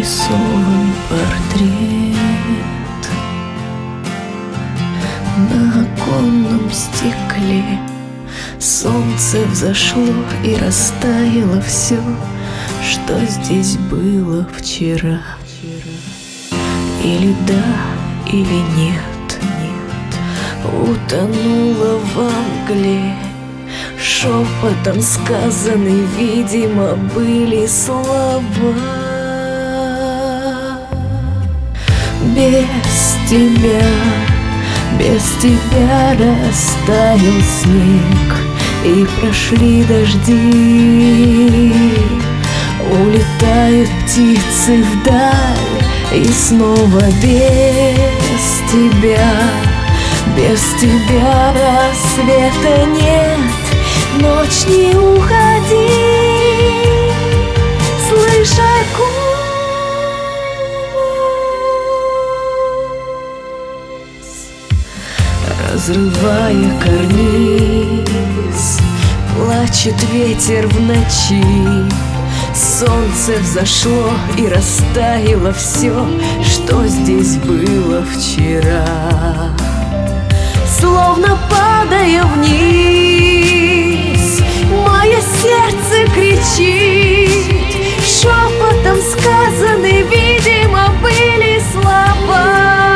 нарисован портрет на оконном стекле. Солнце взошло и растаяло все, что здесь было вчера. Или да, или нет, утонула во мгле. Шепотом сказаны, видимо, были слова. Без тебя растаял снег, и прошли дожди. Улетают птицы вдаль, и снова без тебя. Без тебя рассвета нет, ночь не уходи, слыша голос, разрывая карниз, плачет ветер в ночи. Солнце взошло и растаяло все, что здесь было вчера. Словно падая вниз, мое сердце кричит. Шепотом сказаны, видимо, были слова.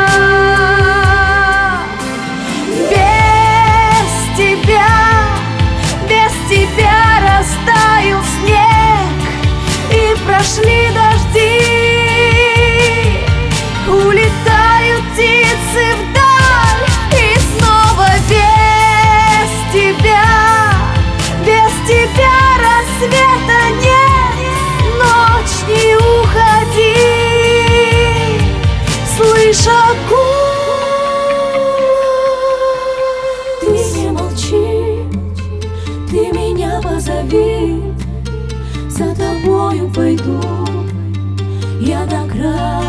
Без тебя растаял снег, и прошли дожди. Улетают птицы вдаль, и снова без тебя рассвета нет, ночь не уходи, слыша голос. Ты не молчи, ты меня позови, за тобою пойду я до края.